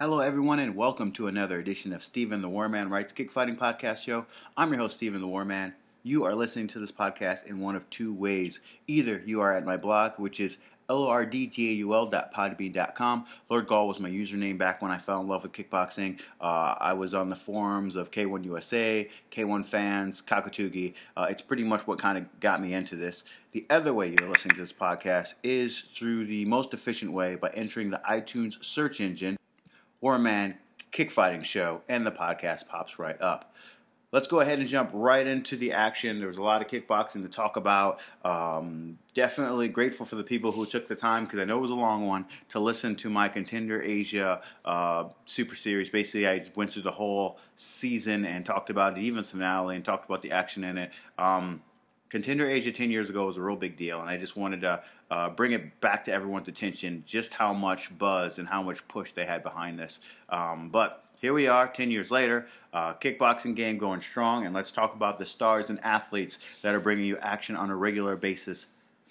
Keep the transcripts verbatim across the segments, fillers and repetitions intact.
Hello, everyone, and welcome to another edition of Stephen the Warman Writes Kickfighting Podcast Show. I'm your host, Stephen the Warman. You are listening to this podcast in one of two ways. Either you are at my blog, which is L O R D G A U L dot podbean dot com. Lord Gaul was my username back when I fell in love with kickboxing. Uh, I was on the forums of K one U S A, K one Fans, Kakatugi. Uh, it's pretty much what kind of got me into this. The other way you're listening to this podcast is through the most efficient way by entering the iTunes search engine, Warman Kickfighting Show, and the podcast pops right up. Let's go ahead and jump right into the action. There was a lot of kickboxing to talk about. Um, definitely grateful for the people who took the time, because I know it was a long one, to listen to my Contender Asia uh, Super Series. Basically, I went through the whole season and talked about the even finale and talked about the action in it. Um, Contender Asia ten years ago was a real big deal, and I just wanted to uh, bring it back to everyone's attention just how much buzz and how much push they had behind this. Um, but here we are, ten years later, uh, kickboxing game going strong, and let's talk about the stars and athletes that are bringing you action on a regular basis.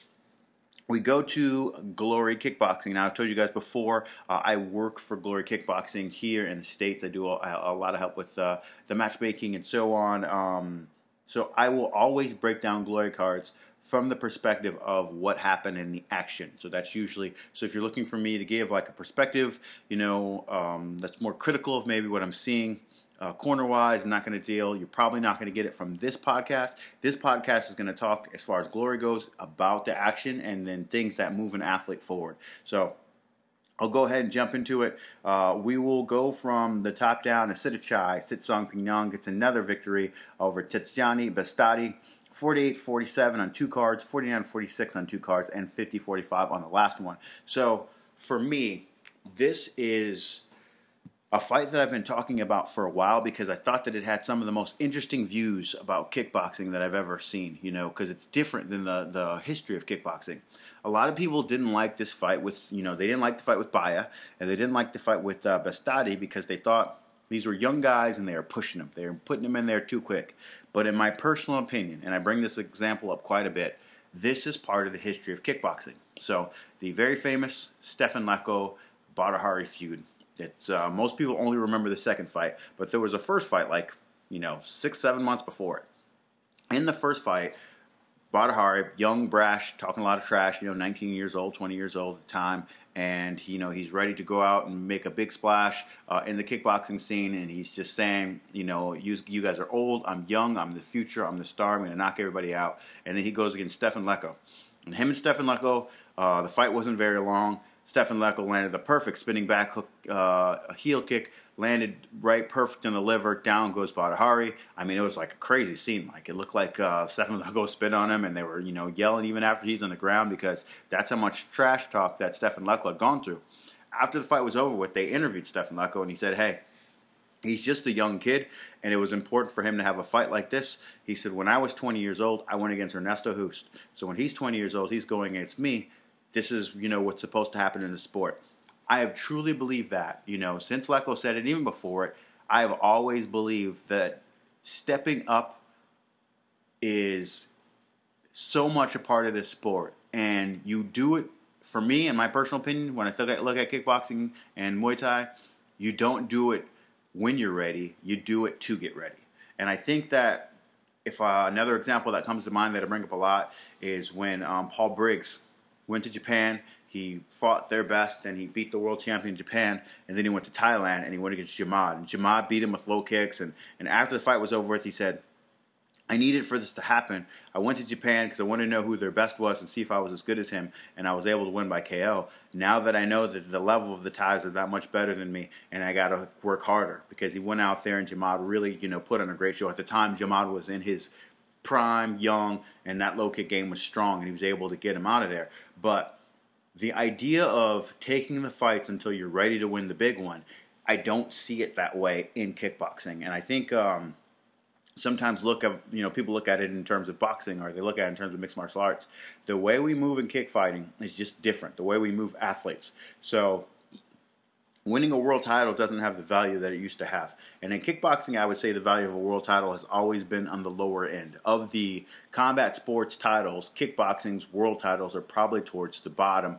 We go to Glory Kickboxing. Now, I told you guys before, uh, I work for Glory Kickboxing here in the States. I do a, a lot of help with uh, the matchmaking and so on. Um, so I will always break down Glory cards from the perspective of what happened in the action. So that's usually, so if you're looking for me to give like a perspective, you know, um, that's more critical of maybe what I'm seeing uh, corner-wise, I'm not going to deal. You're probably not going to get it from this podcast. This podcast is going to talk, as far as Glory goes, about the action and then things that move an athlete forward. So I'll go ahead and jump into it. Uh, we will go from the top down. Asidichai Sitsong Pingyang gets another victory over Tetsjani Bestati. forty-eight forty-seven on two cards, forty-nine forty-six on two cards, and fifty forty-five on the last one. So, for me, this is a fight that I've been talking about for a while because I thought that it had some of the most interesting views about kickboxing that I've ever seen, you know, because it's different than the, the history of kickboxing. A lot of people didn't like this fight with, you know, they didn't like the fight with Baya, and they didn't like the fight with uh, Bestati because they thought these were young guys and they were pushing them. They were putting them in there too quick. But in my personal opinion, and I bring this example up quite a bit, this is part of the history of kickboxing. So the very famous Stefan Leko Badr Hari feud. It's uh, most people only remember the second fight, but there was a first fight like, you know, six, seven months before it. In the first fight, Badr Hari, young, brash, talking a lot of trash, you know, nineteen years old, twenty years old at the time, and, you know, he's ready to go out and make a big splash uh, in the kickboxing scene, and he's just saying, you know, you, you guys are old, I'm young, I'm the future, I'm the star, I'm going to knock everybody out. And then he goes against Stefan Leko. And him and Stefan Leko, uh, the fight wasn't very long. Stefan Leko landed the perfect spinning back hook, uh, a heel kick, landed right perfect in the liver, down goes Badr Hari. I mean, it was like a crazy scene. Like, it looked like uh, Stefan Leko spit on him, and they were, you know, yelling even after he's on the ground because that's how much trash talk that Stefan Leko had gone through. After the fight was over with, they interviewed Stefan Leko, and he said, hey, he's just a young kid, and it was important for him to have a fight like this. He said, when I was twenty years old, I went against Ernesto Hoost. So when he's twenty years old, he's going against me. This is, you know, what's supposed to happen in the sport. I have truly believed that, you know, since Leko said it, even before it, I have always believed that stepping up is so much a part of this sport. And you do it, for me, in my personal opinion, when I look at, look at kickboxing and Muay Thai, you don't do it when you're ready, you do it to get ready. And I think that if uh, another example that comes to mind that I bring up a lot is when um, Paul Briggs went to Japan, he fought their best, and he beat the world champion in Japan, and then he went to Thailand, and he went against Jamad. And Jamad beat him with low kicks, and, and after the fight was over with, he said, I needed for this to happen. I went to Japan because I wanted to know who their best was and see if I was as good as him, and I was able to win by K O. Now that I know that the level of the Thais are that much better than me, and I got to work harder, because he went out there, and Jamad really, you know, put on a great show. At the time, Jamad was in his prime, young, and that low kick game was strong, and he was able to get him out of there. But the idea of taking the fights until you're ready to win the big one, I don't see it that way in kickboxing. And I think um, sometimes look at, you know, people look at it in terms of boxing, or they look at it in terms of mixed martial arts. The way we move in kickfighting is just different. The way we move athletes. So winning a world title doesn't have the value that it used to have. And in kickboxing, I would say the value of a world title has always been on the lower end. Of the combat sports titles, kickboxing's world titles are probably towards the bottom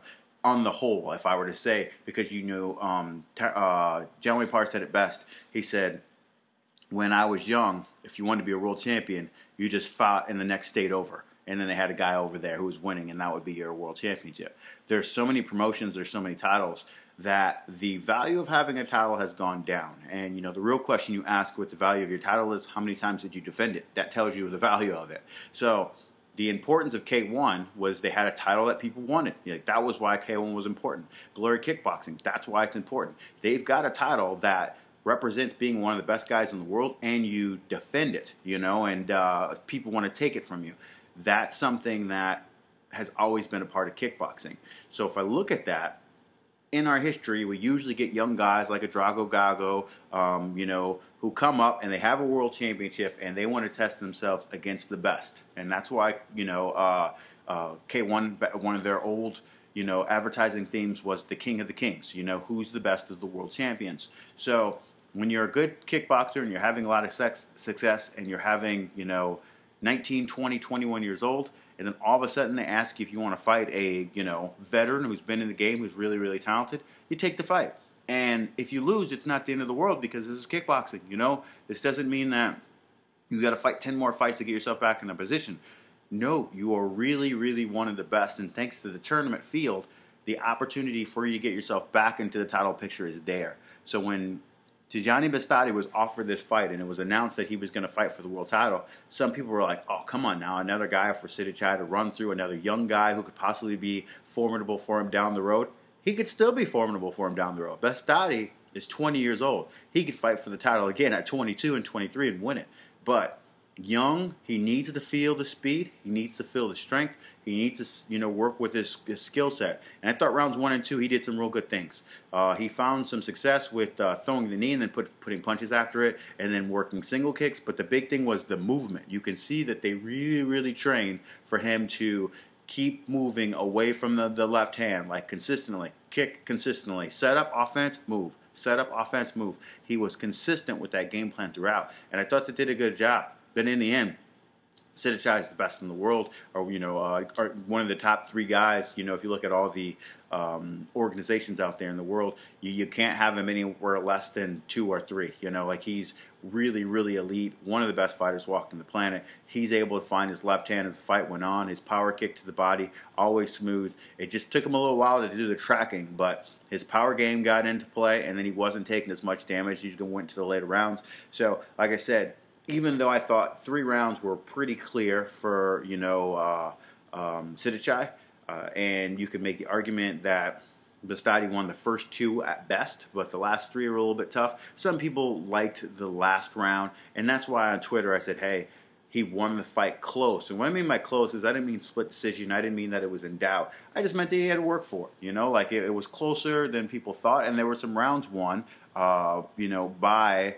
on the whole, if I were to say, because you know, um, uh, John Wayne Parr said it best. He said, when I was young, if you wanted to be a world champion, you just fought in the next state over. And then they had a guy over there who was winning, and that would be your world championship. There's so many promotions, there's so many titles, that the value of having a title has gone down. And, you know, the real question you ask what the value of your title is, how many times did you defend it? That tells you the value of it. So the importance of K one was they had a title that people wanted. Like, that was why K one was important. Glory Kickboxing, that's why it's important. They've got a title that represents being one of the best guys in the world, and you defend it, you know, and uh, people want to take it from you. That's something that has always been a part of kickboxing. So if I look at that, in our history, we usually get young guys like a Drago Gago, um, you know, who come up and they have a world championship and they want to test themselves against the best. And that's why, you know, uh, uh, K one, one of their old, you know, advertising themes was the King of the Kings. You know, who's the best of the world champions. So when you're a good kickboxer and you're having a lot of sex, success and you're having, you know, nineteen, twenty, twenty-one years old, and then all of a sudden they ask you if you want to fight a, you know, veteran who's been in the game, who's really, really talented, you take the fight. And if you lose, it's not the end of the world, because this is kickboxing, you know? This doesn't mean that you got to fight ten more fights to get yourself back in a position. No, you are really, really one of the best, and thanks to the tournament field, the opportunity for you to get yourself back into the title picture is there. So when Tijani Bastati was offered this fight and it was announced that he was going to fight for the world title, some people were like, oh, come on now, another guy for Sitthichai to run through, another young guy who could possibly be formidable for him down the road. He could still be formidable for him down the road. Bastati is twenty years old. He could fight for the title again at twenty-two and twenty-three and win it. But young, he needs to feel the speed, he needs to feel the strength, he needs to, you know, work with his, his skill set. And I thought rounds one and two, he did some real good things. Uh, he found some success with uh, throwing the knee and then put, putting punches after it, and then working single kicks. But the big thing was the movement. You can see that they really, really trained for him to keep moving away from the, the left hand, like consistently, kick consistently, set up, offense, move. Set up, offense, move. He was consistent with that game plan throughout, and I thought they did a good job. But in the end, Sitthichai is the best in the world, or, you know, uh, or one of the top three guys. You know, if you look at all the um, organizations out there in the world, you, you can't have him anywhere less than two or three. You know, like, he's really, really elite. One of the best fighters walking the planet. He's able to find his left hand as the fight went on. His power kick to the body, always smooth. It just took him a little while to do the tracking, but his power game got into play, and then he wasn't taking as much damage. He's going to went to the later rounds. So, like I said, even though I thought three rounds were pretty clear for, you know, uh, um, Sitthichai, uh, and you could make the argument that Bastati won the first two at best, but the last three were a little bit tough. Some people liked the last round, and that's why on Twitter I said, hey, he won the fight close. And what I mean by close is I didn't mean split decision. I didn't mean that it was in doubt. I just meant that he had to work for it. You know, like, it, it was closer than people thought, and there were some rounds won, uh, you know, by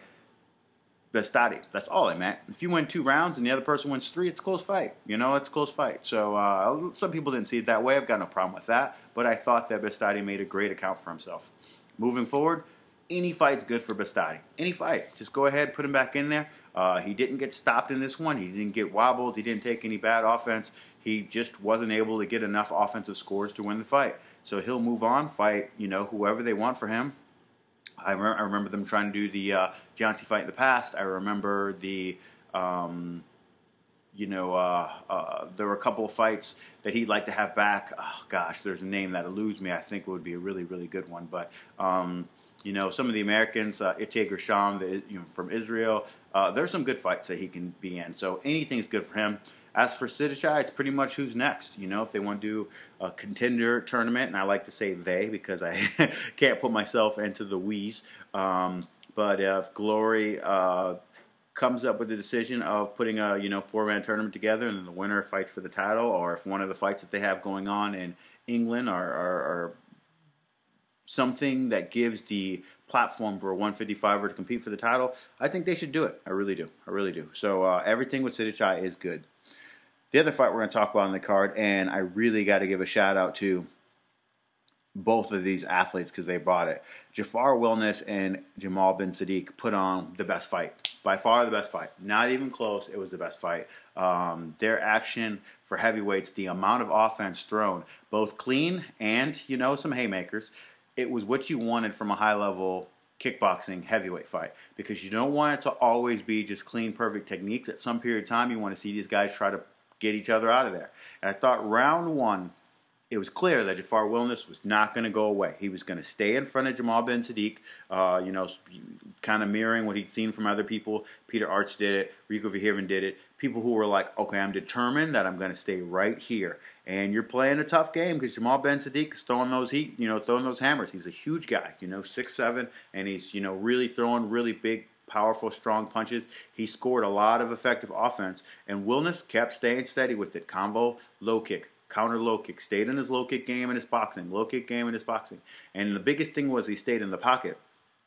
Bastati. That's all I meant. If you win two rounds and the other person wins three, it's a close fight. You know, it's a close fight. So uh, some people didn't see it that way. I've got no problem with that. But I thought that Bastati made a great account for himself. Moving forward, any fight's good for Bastati. Any fight. Just go ahead, put him back in there. Uh, he didn't get stopped in this one. He didn't get wobbled. He didn't take any bad offense. He just wasn't able to get enough offensive scores to win the fight. So he'll move on, fight, you know, whoever they want for him. I, re- I remember them trying to do the uh, Gianti fight in the past. I remember the, um, you know, uh, uh, there were a couple of fights that he'd like to have back. Oh, gosh, there's a name that eludes me. I think it would be a really, really good one. But, um, you know, some of the Americans, uh, Itay Gershon, the, you know, from Israel, uh, there's some good fights that he can be in. So anything's good for him. As for Sitthichai, it's pretty much who's next. You know, if they want to do a contender tournament, and I like to say they because I can't put myself into the we's. Um, but if Glory uh, comes up with the decision of putting a, you know, four-man tournament together, and then the winner fights for the title, or if one of the fights that they have going on in England are, are, are something that gives the platform for a one fifty-fiver to compete for the title, I think they should do it. I really do. I really do. So uh, everything with Sitthichai is good. The other fight we're going to talk about on the card, and I really got to give a shout out to both of these athletes because they brought it. Jafar Wilness and Jamal bin Sadiq put on the best fight. By far the best fight. Not even close. It was the best fight. Um, their action for heavyweights, the amount of offense thrown, both clean and, you know, some haymakers, it was what you wanted from a high-level kickboxing heavyweight fight, because you don't want it to always be just clean, perfect techniques. At some period of time, you want to see these guys try to get each other out of there. And I thought round one, it was clear that Jafar Wilness was not going to go away. He was going to stay in front of Jamal Ben Sadiq, uh, you know, kind of mirroring what he'd seen from other people. Peter Arts did it. Rico Verhoeven did it. People who were like, okay, I'm determined that I'm going to stay right here. And you're playing a tough game because Jamal Ben Sadiq is throwing those heat, you know, throwing those hammers. He's a huge guy, you know, six seven, and he's, you know, really throwing really big, powerful, strong punches. He scored a lot of effective offense, and Wilness kept staying steady with it. Combo, low kick. Counter low kick, stayed in his low kick game in his boxing, low kick game in his boxing. And the biggest thing was he stayed in the pocket.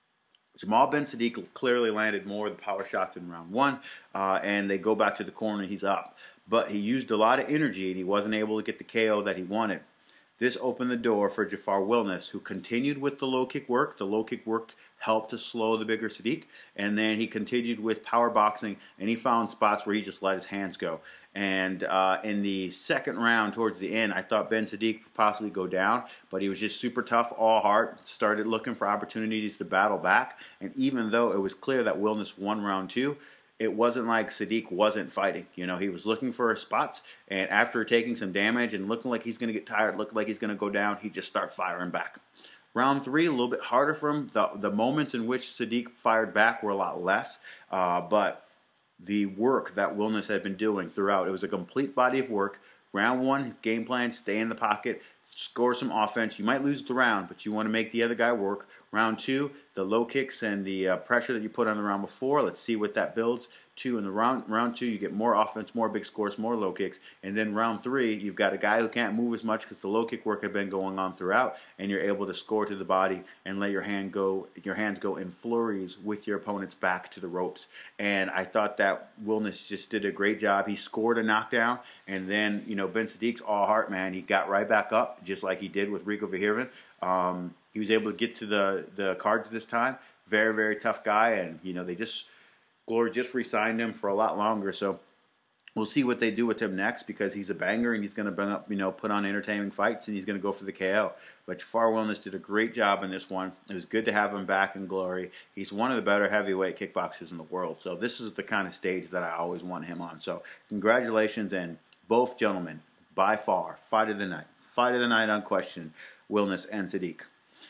Jamal Ben Sadiq clearly landed more of the power shots in round one, uh, and they go back to the corner, he's up. But he used a lot of energy, and he wasn't able to get the K O that he wanted. This opened the door for Jafar Wilness, who continued with the low kick work. The low kick work helped to slow the bigger Sadiq, and then he continued with power boxing, and he found spots where he just let his hands go. And uh, in the second round, towards the end, I thought Ben Sadiq could possibly go down, but he was just super tough, all heart, started looking for opportunities to battle back. And even though it was clear that Wilness won round two, it wasn't like Sadiq wasn't fighting. You know, he was looking for spots, and after taking some damage and looking like he's going to get tired, looking like he's going to go down, he just started firing back. Round three, a little bit harder for him. The, the moments in which Sadiq fired back were a lot less, uh, but the work that Wilness had been doing throughout, it was a complete body of work. Round one, game plan, stay in the pocket, score some offense. You might lose the round, but you want to make the other guy work. Round two, the low kicks and the uh, pressure that you put on the round before, let's see what that builds. Two, in the round round two, you get more offense, more big scores, more low kicks. And then round three, you've got a guy who can't move as much because the low kick work had been going on throughout, and you're able to score to the body and let your hand go, your hands go in flurries with your opponent's back to the ropes. And I thought that Wilness just did a great job. He scored a knockdown, and then, you know, Ben Sadiq's all heart, man. He got right back up, just like he did with Rico Verhoeven. Um, he was able to get to the, the cards this time. Very, very tough guy, and, you know, they just... Glory just re-signed him for a lot longer, so we'll see what they do with him next, because he's a banger and he's going to bring up, you know, put on entertaining fights, and he's going to go for the K O. But Jafar Wilness did a great job in this one. It was good to have him back in Glory. He's one of the better heavyweight kickboxers in the world, so this is the kind of stage that I always want him on. So congratulations, and both gentlemen, by far, fight of the night. Fight of the night unquestioned, Wilness and Sadiq.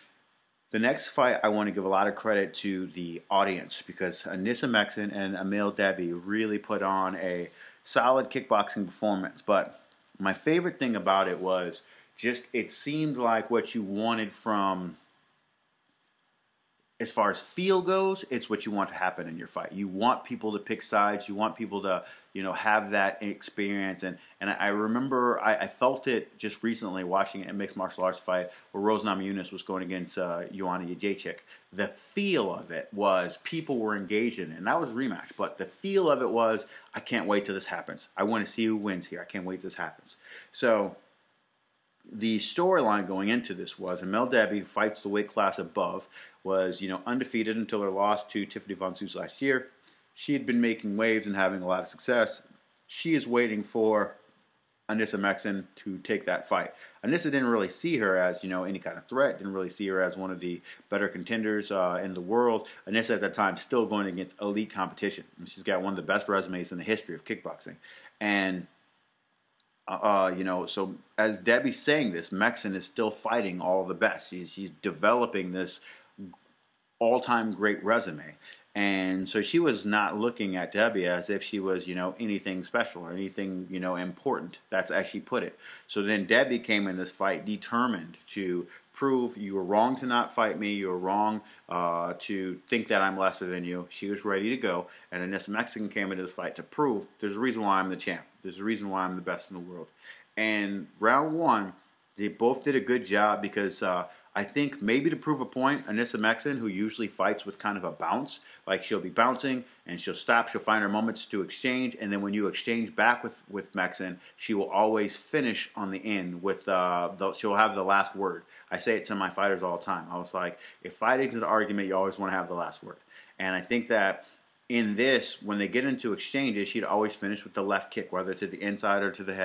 The next fight, I want to give a lot of credit to the audience, because Anissa Meksen and Emil Debbie really put on a solid kickboxing performance. But my favorite thing about it was just it seemed like what you wanted from, as far as feel goes, it's what you want to happen in your fight. You want people to pick sides. You want people to, you know, have that experience. And, and I remember I, I felt it just recently watching a mixed martial arts fight where Rose Namajunas was going against uh, Joanna Jędrzejczyk. The feel of it was people were engaged in it, and that was a rematch. But the feel of it was, I can't wait till this happens. I want to see who wins here. I can't wait till this happens. So the storyline going into this was Emil Debbie, who fights the weight class above, was, you know, undefeated until her loss to Tiffany Von Soos last year. She had been making waves and having a lot of success. She is waiting for Anissa Meksen to take that fight. Anissa didn't really see her as, you know, any kind of threat, didn't really see her as one of the better contenders uh, in the world. Anissa at that time still going against elite competition. And she's got one of the best resumes in the history of kickboxing. And Uh, you know, so as Debbie's saying this, Meksen is still fighting all the best. She's, she's developing this all-time great resume. And so she was not looking at Debbie as if she was, you know, anything special or anything, you know, important. That's as she put it. So then Debbie came in this fight determined to prove you were wrong to not fight me. You were wrong uh, to think that I'm lesser than you. She was ready to go. And Anissa Meksen came into this fight to prove there's a reason why I'm the champ. There's a reason why I'm the best in the world. And round one, they both did a good job because uh, I think maybe to prove a point, Anissa Meksen, who usually fights with kind of a bounce, like she'll be bouncing and she'll stop, she'll find her moments to exchange, and then when you exchange back with, with Meksen, she will always finish on the end with, uh, the, she'll have the last word. I say it to my fighters all the time. I was like, if fighting's an argument, you always want to have the last word. And I think that in this, when they get into exchanges, she'd always finish with the left kick, whether to the inside or to the head.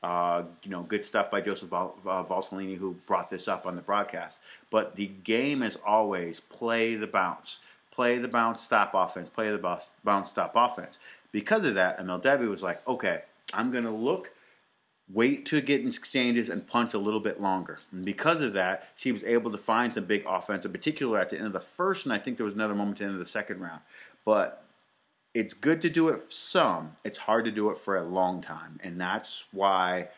Uh, you know, good stuff by Joseph Val- uh, Valtellini, who brought this up on the broadcast. But the game is always play the bounce. Play the bounce, stop offense. Play the bounce, bounce stop offense. Because of that, Emil Debbie was like, okay, I'm going to look, wait to get in exchanges, and punch a little bit longer. And because of that, she was able to find some big offense, in particular at the end of the first, and I think there was another moment at the end of the second round. But it's good to do it some. It's hard to do it for a long time. And that's why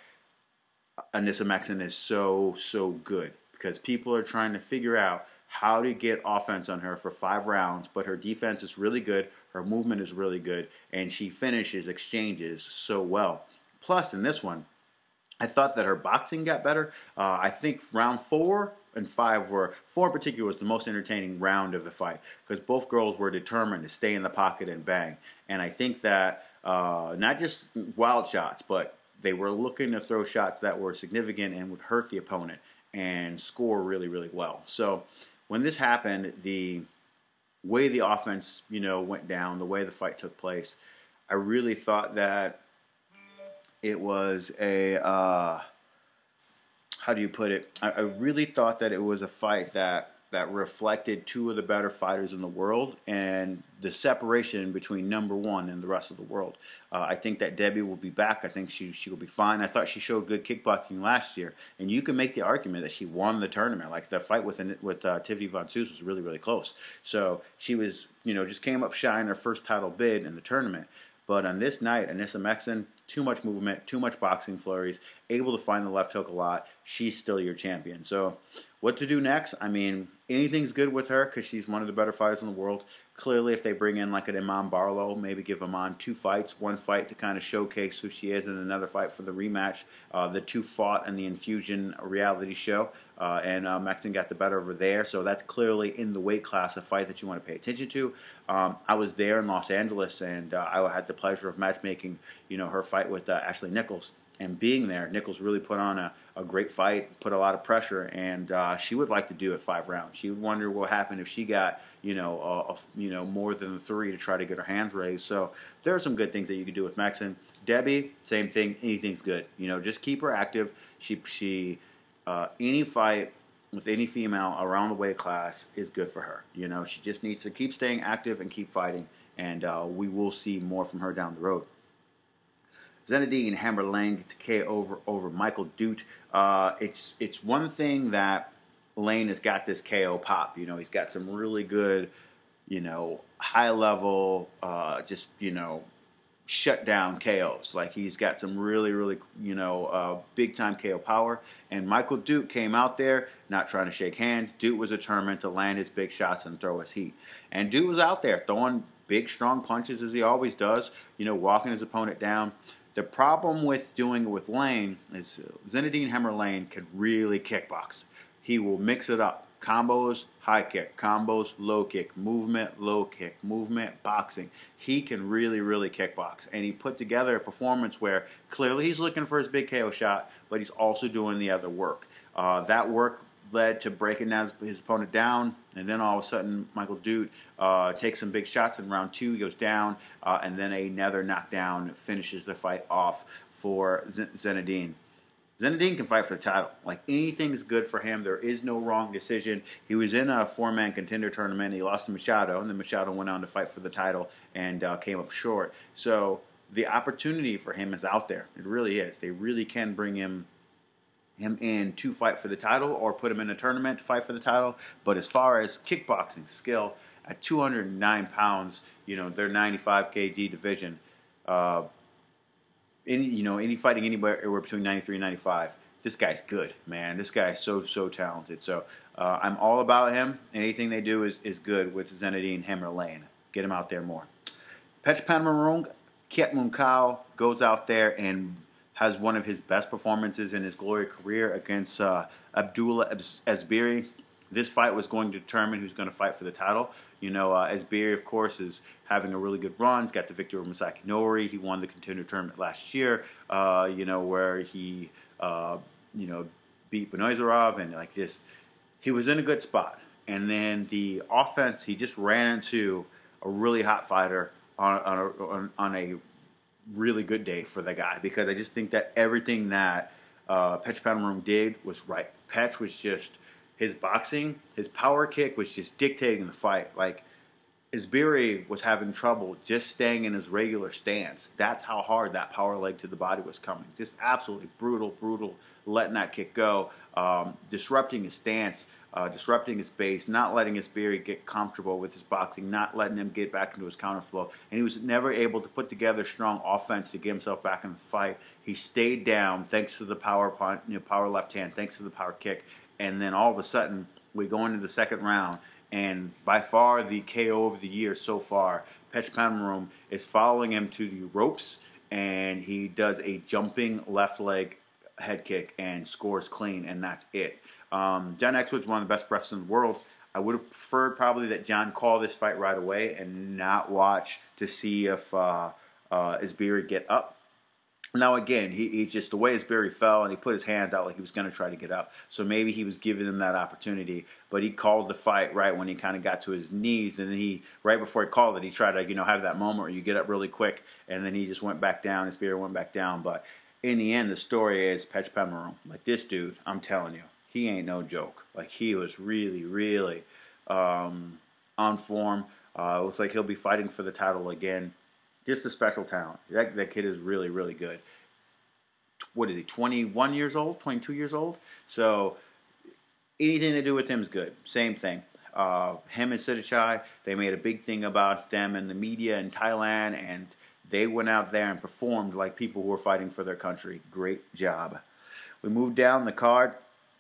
Anissa Meksen is so, so good. Because people are trying to figure out how to get offense on her for five rounds. But her defense is really good. Her movement is really good. And she finishes exchanges so well. Plus, in this one, I thought that her boxing got better. Uh, I think round four and five were, four in particular was the most entertaining round of the fight because both girls were determined to stay in the pocket and bang. And I think that uh, not just wild shots, but they were looking to throw shots that were significant and would hurt the opponent and score really, really well. So when this happened, the way the offense, you know, went down, the way the fight took place, I really thought that it was a, uh, how do you put it? I, I really thought that it was a fight that, that reflected two of the better fighters in the world and the separation between number one and the rest of the world. Uh, I think that Debbie will be back. I think she she will be fine. I thought she showed good kickboxing last year, and you can make the argument that she won the tournament. Like the fight with with uh, Tiffany Von Soos was really really close. So she was you know just came up shy in her first title bid in the tournament. But on this night, Anissa Meksen, too much movement, too much boxing flurries, able to find the left hook a lot. She's still your champion. So what to do next? I mean, anything's good with her because she's one of the better fighters in the world. Clearly, if they bring in like an Iman Barlow, maybe give Iman two fights, one fight to kind of showcase who she is and another fight for the rematch. Uh, the two fought in the Infusion reality show, uh, and uh, Meksen got the better over there. So that's clearly in the weight class a fight that you want to pay attention to. Um, I was there in Los Angeles, and uh, I had the pleasure of matchmaking, you know, her fight with uh, Ashley Nichols. And being there, Nichols really put on a, a great fight, put a lot of pressure, and uh, she would like to do it five rounds. She would wonder what happened if she got, you know, a, a, you know, more than three to try to get her hands raised. So there are some good things that you could do with Meksen. Debbie, same thing. Anything's good. You know, just keep her active. She, she, uh, any fight with any female around the weight class is good for her. You know, she just needs to keep staying active and keep fighting, and uh, we will see more from her down the road. Zinedine Hammer Lane gets a K O over over Michael Dute. Uh, it's it's one thing that Lane has got this K O pop. You know, he's got some really good, you know, high level, uh, just you know, shut down K Os. Like he's got some really really you know uh, big time K O power. And Michael Dute came out there not trying to shake hands. Dute was determined to land his big shots and throw his heat. And Dute was out there throwing big strong punches as he always does. You know, walking his opponent down. The problem with doing it with Lane is Zinedine Hammer Lane can really kickbox. He will mix it up. Combos, high kick. Combos, low kick. Movement, low kick. Movement, boxing. He can really, really kickbox. And he put together a performance where clearly he's looking for his big K O shot, but he's also doing the other work. Uh, that work led to breaking down his, his opponent down, and then all of a sudden Michael Dute uh, takes some big shots in round two, he goes down, uh, and then another knockdown finishes the fight off for Z- Zinedine. Zinedine can fight for the title. Like, anything's good for him. There is no wrong decision. He was in a four-man contender tournament. He lost to Machado, and then Machado went on to fight for the title and uh, came up short. So the opportunity for him is out there. It really is. They really can bring him him in to fight for the title or put him in a tournament to fight for the title. But as far as kickboxing skill, at two hundred nine pounds, you know, their ninety-five K G division, uh, any, you know, any fighting anywhere between ninety-three and ninety-five, this guy's good, man. This guy is so, so talented. So uh, I'm all about him. Anything they do is, is good with Zinedine Hammer Lane. Get him out there more. Petchpamarung Kiatmunkau goes out there and has one of his best performances in his glory career against uh, Abdullah Esbiri. This fight was going to determine who's going to fight for the title. You know, uh, Esbiri, of course, is having a really good run. He's got the victory over Masaki Nori. He won the contender tournament last year, uh, you know, where he, uh, you know, beat Benoizarov and, like, just, he was in a good spot. And then the offense, he just ran into a really hot fighter on, on, a, on, on a really good day for the guy, because I just think that everything that uh, Petch Panamarum did was right. Petch was just, his boxing, his power kick was just dictating the fight. Like, Isbiri was having trouble just staying in his regular stance. That's how hard that power leg to the body was coming. Just absolutely brutal, brutal, letting that kick go, um, disrupting his stance, uh, disrupting his base, not letting Isbiri get comfortable with his boxing, not letting him get back into his counterflow. And he was never able to put together strong offense to get himself back in the fight. He stayed down thanks to the power, you know, power left hand, thanks to the power kick. And then all of a sudden, we go into the second round, and by far the K O of the year so far, Petch Panamarum is following him to the ropes, and he does a jumping left leg head kick and scores clean, and that's it. Um, John Exwood's one of the best refs in the world. I would have preferred probably that John call this fight right away and not watch to see if uh, uh, Isbiri get up. Now, again, he, he just, the way Isbiri fell, and he put his hands out like he was going to try to get up. So maybe he was giving him that opportunity, but he called the fight right when he kind of got to his knees, and then he, right before he called it, he tried to, you know, have that moment where you get up really quick, and then he just went back down. Isbiri went back down, but in the end, the story is Petch Panamarum. Like, this dude, I'm telling you, he ain't no joke. Like, he was really, really um, on form. Uh, looks like he'll be fighting for the title again. Just a special talent. That, that kid is really, really good. What is he, twenty-one years old, twenty-two years old? So anything to do with him is good. Same thing. Uh, him and Sitthichai, they made a big thing about them in the media in Thailand, and they went out there and performed like people who were fighting for their country. Great job. We move down the card,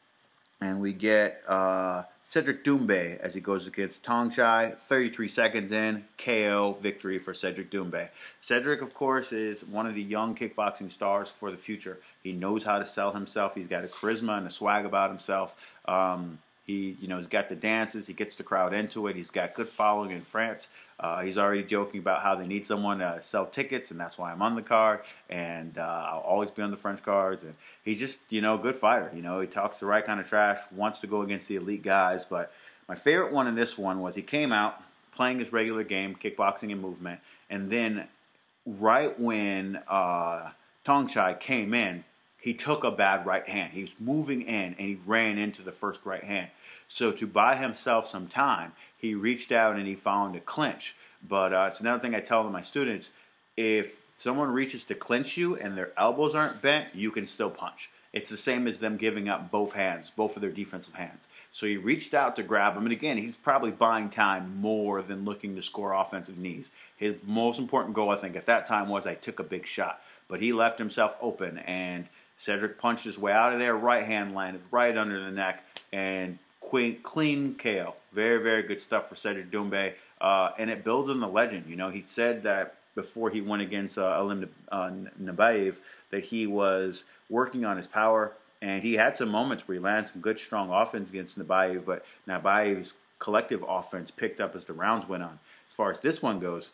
and we get uh, Cedric Doumbé as he goes against Thongchai. thirty-three seconds in, K O victory for Cedric Doumbé. Cedric, of course, is one of the young kickboxing stars for the future. He knows how to sell himself. He's got a charisma and a swag about himself. Um, he, you know, he's got the dances. He gets the crowd into it. He's got good following in France. Uh, he's already joking about how they need someone to sell tickets, and that's why I'm on the card, and uh, I'll always be on the French cards. And he's just, you know, a good fighter. You know, he talks the right kind of trash, wants to go against the elite guys. But my favorite one in this one was he came out playing his regular game, kickboxing and movement, and then right when uh, Thongchai came in, he took a bad right hand. He was moving in, and he ran into the first right hand. So to buy himself some time, he reached out and he found a clinch. But uh, it's another thing I tell my students: if someone reaches to clinch you and their elbows aren't bent, you can still punch. It's the same as them giving up both hands, both of their defensive hands. So he reached out to grab him, and again, he's probably buying time more than looking to score offensive knees. His most important goal, I think, at that time was I took a big shot. But he left himself open, and Cedric punched his way out of there. Right hand landed right under the neck, and clean, clean K O. Very, very good stuff for Cedric Doumbé. Uh, and it builds on the legend. You know, he said that before he went against uh, Alim uh, Nabayev that he was working on his power, and he had some moments where he landed some good, strong offense against Nabayev, but Nabayev's collective offense picked up as the rounds went on. As far as this one goes,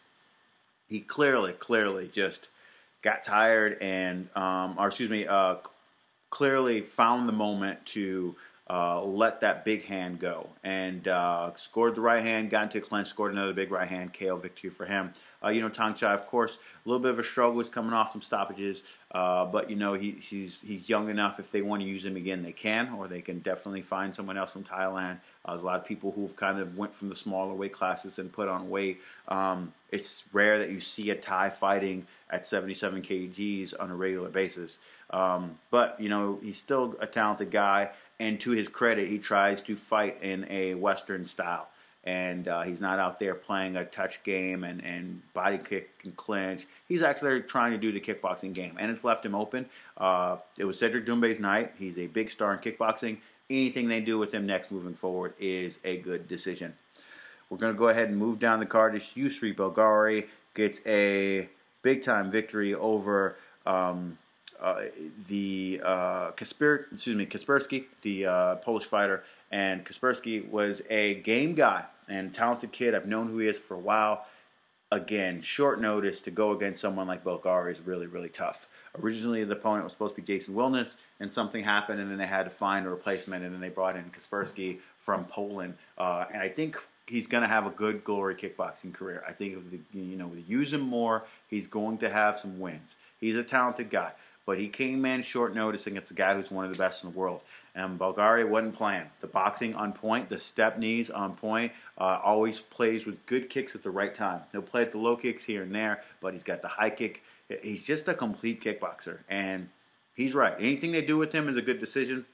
he clearly, clearly just got tired and, um, or excuse me, uh, clearly found the moment to uh, let that big hand go. And uh, scored the right hand, got into a clinch, scored another big right hand, K O victory for him. Uh, you know, Thongchai, of course, a little bit of a struggle. He's coming off some stoppages. Uh, but, you know, he, he's he's young enough. If they want to use him again, they can. Or they can definitely find someone else from Thailand. Uh, there's a lot of people who've kind of went from the smaller weight classes and put on weight. Um, it's rare that you see a Thai fighting at seventy-seven kilograms on a regular basis. Um, but, you know, he's still a talented guy. And to his credit, he tries to fight in a Western style. And uh, he's not out there playing a touch game and, and body kick and clinch. He's actually trying to do the kickboxing game. And it's left him open. Uh, it was Cedric Doumbé's night. He's a big star in kickboxing. Anything they do with him next moving forward is a good decision. We're going to go ahead and move down the card. Yusri Belgari gets a big-time victory over um, uh, the uh, Kasper, excuse me, Kaspersky, the uh, Polish fighter. And Kaspersky was a game guy and talented kid. I've known who he is for a while. Again, short notice to go against someone like Belgari is really, really tough. Originally, the opponent was supposed to be Jason Wilness, and something happened, and then they had to find a replacement, and then they brought in Kaspersky from Poland. Uh, and I think he's going to have a good glory kickboxing career. I think if the, you know, we use him more, he's going to have some wins. He's a talented guy, but he came in short notice against a guy who's one of the best in the world. And Bulgaria wasn't playing. The boxing on point, the step knees on point, uh, always plays with good kicks at the right time. He'll play at the low kicks here and there, but he's got the high kick. He's just a complete kickboxer, and he's right. Anything they do with him is a good decision.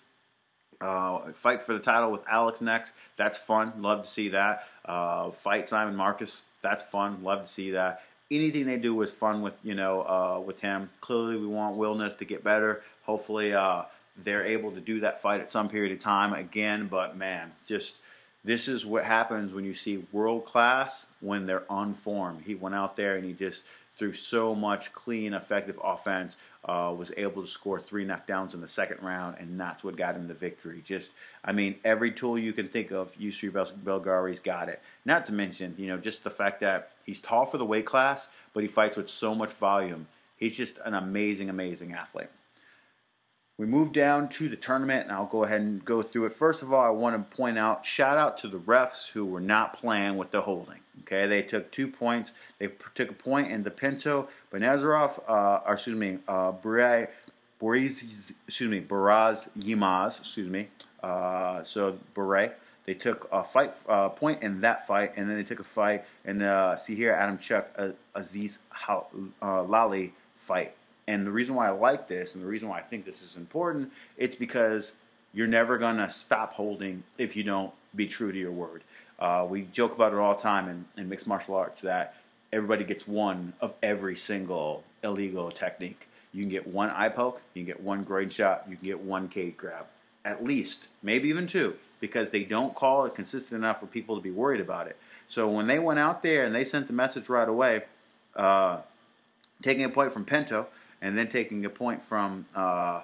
Uh, fight for the title with Alex next. That's fun. Love to see that. Uh, fight Simon Marcus. That's fun. Love to see that. Anything they do is fun with, you know, uh, with him. Clearly, we want Wilness to get better. Hopefully, uh, they're able to do that fight at some period of time again. But man, just this is what happens when you see world class when they're on form. He went out there and he just through so much clean, effective offense, uh, was able to score three knockdowns in the second round, and that's what got him the victory. Just, I mean, every tool you can think of, Yusri Belgari's got it. Not to mention, you know, just the fact that he's tall for the weight class, but he fights with so much volume. He's just an amazing, amazing athlete. We move down to the tournament, and I'll go ahead and go through it. First of all, I want to point out, shout out to the refs who were not playing with the holding. Okay, they took two points. They took a point in the Pinto, but Nazarov, uh, or excuse me, uh, Buray, Boris, excuse me, Baraz Yilmaz, excuse me. Uh, so Buray, they took a fight uh, point in that fight, and then they took a fight in uh, Sihir Adamchuk uh, Aziz uh, Lali fight. And the reason why I like this, and the reason why I think this is important, it's because you're never going to stop holding if you don't be true to your word. Uh, we joke about it all the time in, in mixed martial arts that everybody gets one of every single illegal technique. You can get one eye poke, you can get one groin shot, you can get one cage grab. At least, maybe even two, because they don't call it consistent enough for people to be worried about it. So when they went out there and they sent the message right away, uh, taking a point from Pinto, and then taking a point from, uh,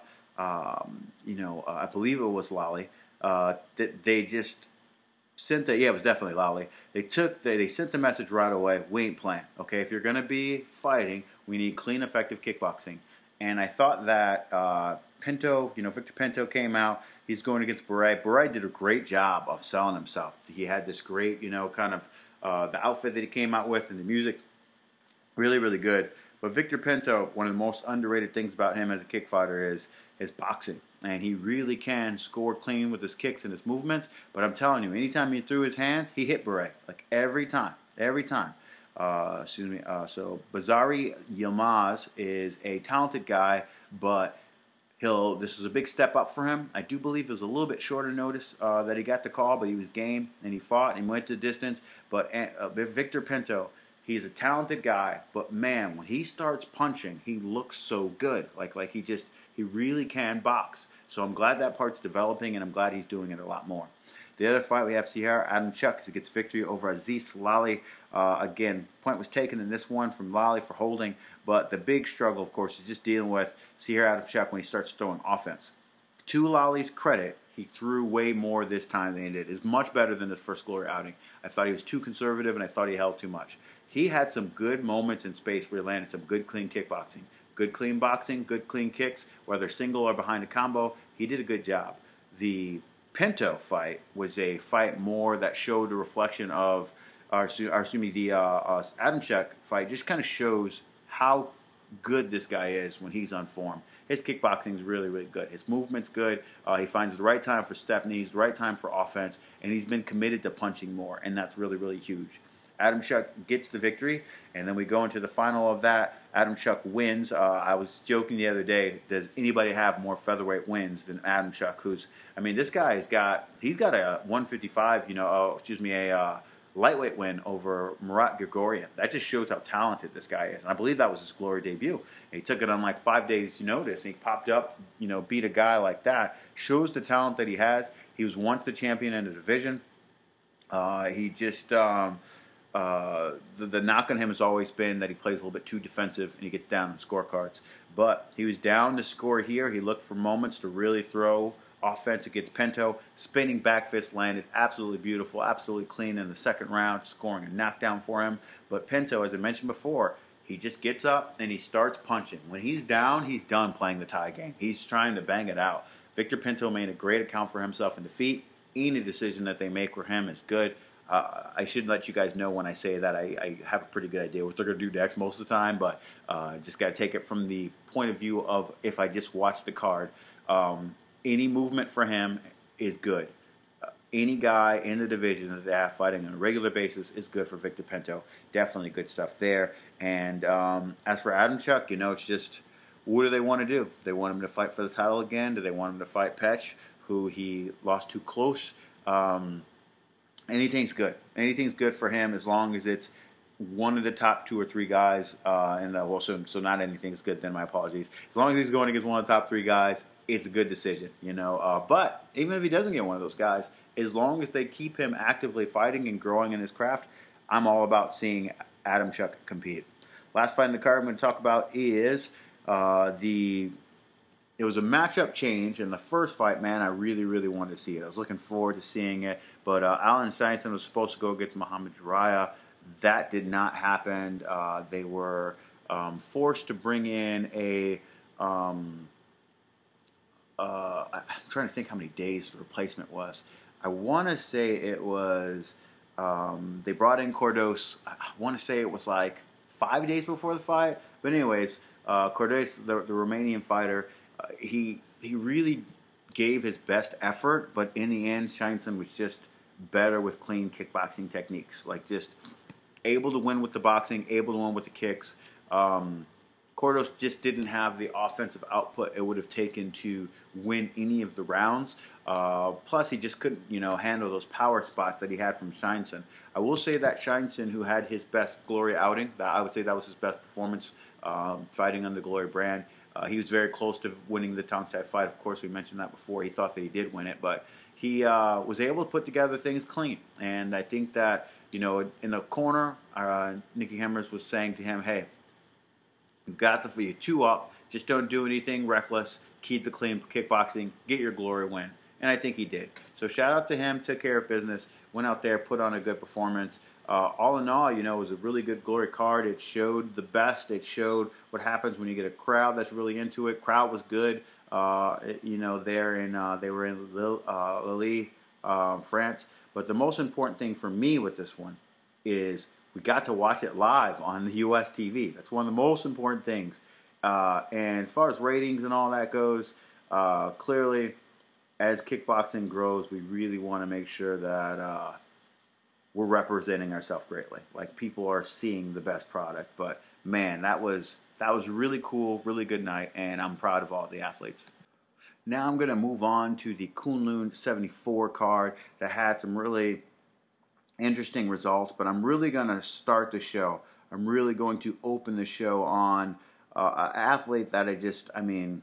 um, you know, uh, I believe it was Lally. Uh, that they just sent the, yeah, it was definitely Lally. They took, the, they sent the message right away. We ain't playing. Okay, if you're going to be fighting, we need clean, effective kickboxing. And I thought that uh, Pinto, you know, Victor Pinto came out. He's going against Buray. Buray did a great job of selling himself. He had this great, you know, kind of uh, the outfit that he came out with and the music, really, really good. But Victor Pinto, one of the most underrated things about him as a kick fighter is his boxing. And he really can score clean with his kicks and his movements. But I'm telling you, anytime he threw his hands, he hit Buray. Like every time. Every time. Uh, excuse me. Uh, so Bazari Yilmaz is a talented guy, but he'll. This was a big step up for him. I do believe it was a little bit shorter notice uh, that he got the call, but he was game and he fought and he went the distance. But uh, Victor Pinto, he's a talented guy, but man, when he starts punching, he looks so good. Like like he just he really can box. So I'm glad that part's developing, and I'm glad he's doing it a lot more. The other fight we have Sihir Adamchuk as he gets victory over Aziz Lali. Uh, again, point was taken in this one from Lali for holding, but the big struggle, of course, is just dealing with Sihir Adamchuk when he starts throwing offense. To Lali's credit, he threw way more this time than he did. It's much better than his first glory outing. I thought he was too conservative, and I thought he held too much. He had some good moments in space where he landed some good, clean kickboxing. Good, clean boxing, good, clean kicks, whether single or behind a combo. He did a good job. The Pinto fight was a fight more that showed a reflection of, or excuse me, the uh, uh, Adamchuk fight just kind of shows how good this guy is when he's on form. His kickboxing is really, really good. His movement's good. Uh, he finds the right time for step knees, the right time for offense, and he's been committed to punching more, and that's really, really huge. Adamchuk gets the victory, and then we go into the final of that. Adamchuk wins. Uh, I was joking the other day, does anybody have more featherweight wins than Adamchuk? Who's, I mean, this guy's got, he's got a one fifty-five, you know, oh, excuse me, a uh, lightweight win over Murat Grigorian. That just shows how talented this guy is. And I believe that was his glory debut. And he took it on like five days' notice, and he popped up, you know, beat a guy like that. Shows the talent that he has. He was once the champion in the division. Uh, he just... Um, Uh, the, the knock on him has always been that he plays a little bit too defensive and he gets down on scorecards. But he was down to score here. He looked for moments to really throw offense against Pinto. Spinning back fist landed. Absolutely beautiful. Absolutely clean in the second round, scoring a knockdown for him. But Pinto, as I mentioned before, he just gets up and he starts punching. When he's down, he's done playing the Thai game. He's trying to bang it out. Victor Pinto made a great account for himself in defeat. Any decision that they make for him is good. uh, I should let you guys know when I say that I, I have a pretty good idea what they're going to do next most of the time, but uh, just got to take it from the point of view of if I just watch the card. Um, any movement for him is good. Uh, any guy in the division that they have fighting on a regular basis is good for Victor Pinto. Definitely good stuff there. And um, as for Adamchuk, you know, it's just, what do they want to do? They want him to fight for the title again? Do they want him to fight Petch, who he lost too close? Um, anything's good. Anything's good for him as long as it's one of the top two or three guys. Uh, and uh, well, so, so not anything's good. Then my apologies. As long as he's going against one of the top three guys, it's a good decision, you know. Uh, but even if he doesn't get one of those guys, as long as they keep him actively fighting and growing in his craft, I'm all about seeing Adamchuk compete. Last fight in the card I'm going to talk about is uh, the. It was a matchup change in the first fight. Man, I really, really wanted to see it. I was looking forward to seeing it. But uh, Alan Steinson was supposed to go against Muhammad Jarrah. That did not happen. Uh, they were um, forced to bring in a. Um, uh, I'm trying to think how many days the replacement was. I want to say it was. Um, they brought in Cordos. I want to say it was like five days before the fight. But anyways, uh, Cordos, the, the Romanian fighter. Uh, he he really gave his best effort, but in the end, Steinson was just better with clean kickboxing techniques. Like just able to win with the boxing, able to win with the kicks. Um, Cordos just didn't have the offensive output it would have taken to win any of the rounds. Uh, plus, he just couldn't, you know, handle those power spots that he had from Steinson. I will say that Steinson, who had his best Glory outing, that I would say that was his best performance um, fighting under the Glory brand. Uh, he was very close to winning the Tongchai fight. Of course, we mentioned that before. He thought that he did win it, but he uh, was able to put together things clean. And I think that, you know, in the corner, uh, Nicky Hemmers was saying to him, hey, you've got the you two up. Just don't do anything reckless. Keep the clean kickboxing. Get your Glory win. And I think he did. So shout out to him. Took care of business. Went out there, put on a good performance. Uh, all in all, you know, it was a really good Glory card. It showed the best. It showed what happens when you get a crowd that's really into it. Crowd was good. Uh, it, you know, there in uh, they were in Lille, uh, Lille uh, France. But the most important thing for me with this one is we got to watch it live on the U S T V. That's one of the most important things. Uh, and as far as ratings and all that goes, uh, clearly, as kickboxing grows, we really want to make sure that uh, we're representing ourselves greatly. Like people are seeing the best product. But man, that was that was really cool, really good night, and I'm proud of all the athletes. Now I'm going to move on to the Kunlun seventy-four card that had some really interesting results, but I'm really going to start the show. I'm really going to open the show on uh, an athlete that I just, I mean,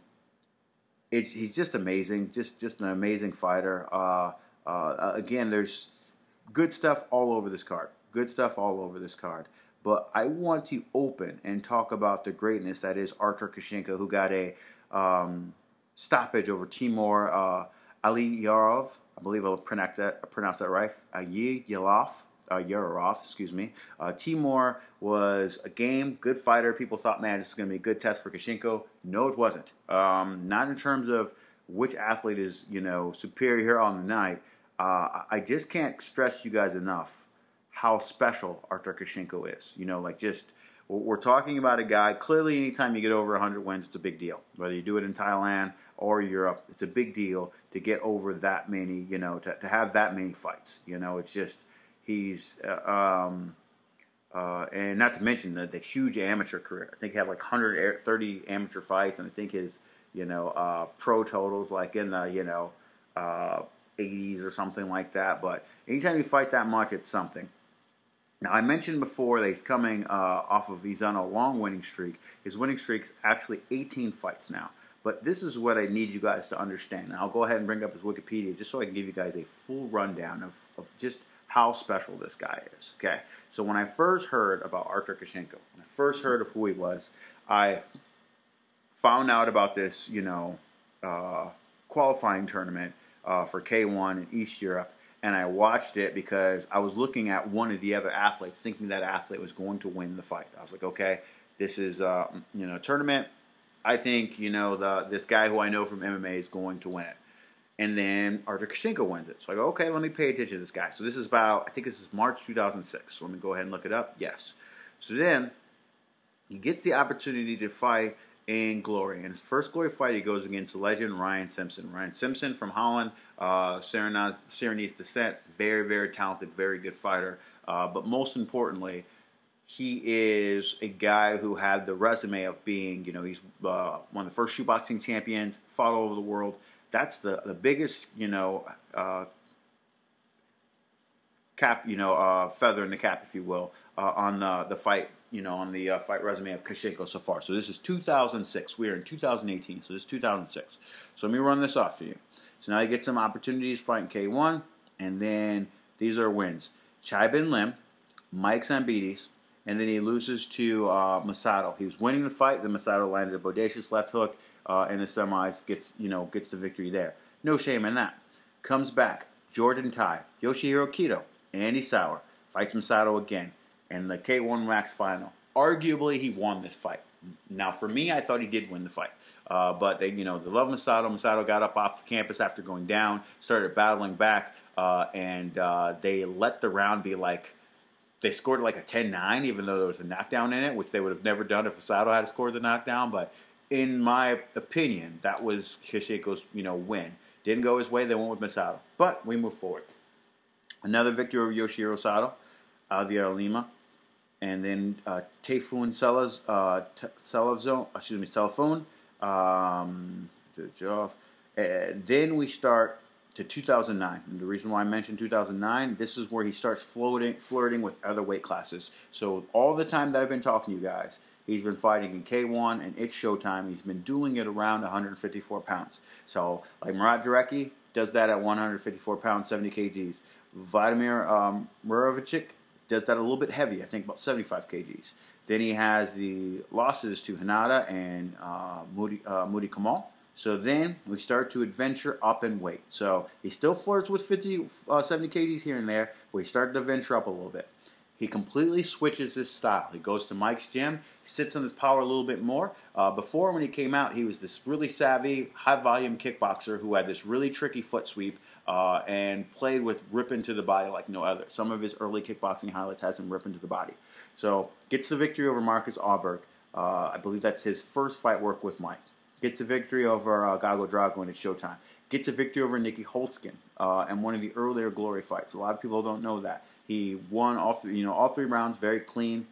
it's he's just amazing, just just an amazing fighter. Uh, uh, again, there's good stuff all over this card. Good stuff all over this card. But I want to open and talk about the greatness that is Artur Kashenko, who got a um, stoppage over Timur uh, Aliyarov. I believe I'll pronounce that, pronounce that right. Aliyarov. Uh, Yararov, excuse me. Uh, Timur was a game, good fighter. People thought, man, this is going to be a good test for Kashenko. No, it wasn't. Um, not in terms of which athlete is, you know, superior here on the night. Uh, I just can't stress you guys enough how special Artur Kashenko is. You know, like just, we're talking about a guy, clearly anytime you get over one hundred wins, it's a big deal. Whether you do it in Thailand or Europe, it's a big deal to get over that many, you know, to, to have that many fights. You know, it's just, he's, uh, um, uh, and not to mention the, the huge amateur career. I think he had like one hundred thirty amateur fights, and I think his, you know, uh, pro totals like in the, you know, uh, eighties or something like that. But anytime you fight that much, it's something. Now, I mentioned before that he's coming uh, off of, he's on a long winning streak. His winning streak is actually eighteen fights now. But this is what I need you guys to understand. And I'll go ahead and bring up his Wikipedia just so I can give you guys a full rundown of, of just how special this guy is. Okay, so when I first heard about Artur Kashenko, when I first heard of who he was, I found out about this, you know, uh, qualifying tournament uh, for K one in East Europe, and I watched it because I was looking at one of the other athletes, thinking that athlete was going to win the fight. I was like, okay, this is uh, you know, a tournament. I think, you know, the this guy who I know from M M A is going to win it. And then Artur Kashenko wins it. So I go, okay, let me pay attention to this guy. So this is about, I think this is March two thousand six. So let me go ahead and look it up. Yes. So then he gets the opportunity to fight in Glory. In his first Glory fight, he goes against the legend Ryan Simpson. Ryan Simpson from Holland, uh, Surinese descent, very, very talented, very good fighter. Uh, but most importantly, he is a guy who had the resume of being, you know, he's uh, one of the first shootboxing champions, fought all over the world. That's the, the biggest, you know, uh, cap, you know, uh, feather in the cap, if you will, uh, on uh, the fight, you know, on the uh, fight resume of Kashenko so far. So this is two thousand six. We are in two thousand eighteen, so this is two thousand six. So let me run this off for you. So now you get some opportunities fighting K one, and then these are wins. Chai Bin Lim, Mike Zambides, and then he loses to uh, Masato. He was winning the fight, then Masato landed a bodacious left hook uh, in the semis, gets, you know, gets the victory there. No shame in that. Comes back, Jordan Tai, Yoshihiro Kido, Andy Sauer, fights Masato again, and the K one Max final. Arguably, he won this fight. Now, for me, I thought he did win the fight. Uh, but, they, you know, they love Masato. Masato got up off the campus after going down, started battling back, uh, and uh, they let the round be like, they scored like a ten nine, even though there was a knockdown in it, which they would have never done if Masato had scored the knockdown. But in my opinion, that was Kashenko's, you know, win. Didn't go his way. They went with Masato. But we move forward. Another victory over Yoshihiro Sato, Javier Lima, and then uh, Tayfun Selaz, uh, Selazone, excuse me, Telephone. Um, uh, then we start to two thousand nine. And the reason why I mentioned two thousand nine, this is where he starts floating, flirting with other weight classes. So all the time that I've been talking to you guys, he's been fighting in K one, and it's Showtime. He's been doing it around one hundred fifty-four pounds. So like Murat Jarecki does that at one hundred fifty-four pounds, seventy kilograms. Vladimir um, Murovichik does that a little bit heavy, I think about seventy-five kilograms. Then he has the losses to Hanada and uh, Moody, uh, Moody Kamal. So then we start to adventure up in weight. So he still flirts with fifty, uh, seventy kilograms here and there, but he started to venture up a little bit. He completely switches his style. He goes to Mike's gym, he sits on his power a little bit more. Uh, before, when he came out, he was this really savvy, high-volume kickboxer who had this really tricky foot sweep uh, and played with rip into the body like no other. Some of his early kickboxing highlights has him rip into the body. So gets the victory over Marcus Auberg. Uh, I believe that's his first fight work with Mike. Gets a victory over uh, Gago Drago and it's Showtime. Gets a victory over Nicky Holtzkin uh, in one of the earlier Glory fights. A lot of people don't know that. He won all three, you know, all three rounds, very clean.